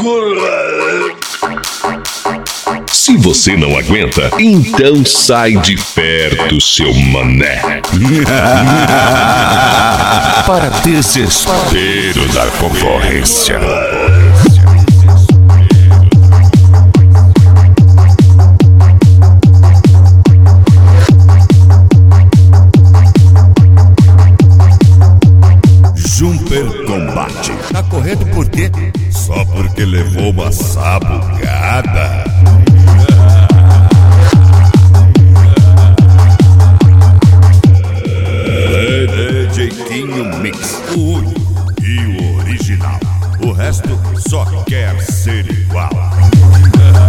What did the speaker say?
Se você não aguenta, então sai de perto, seu mané. Para desespero da concorrência. Jumper Combate. Tá correndo por quê? Só porque levou uma sabucada? Jeitinho Mix, o único e o original. O resto só quer ser igual.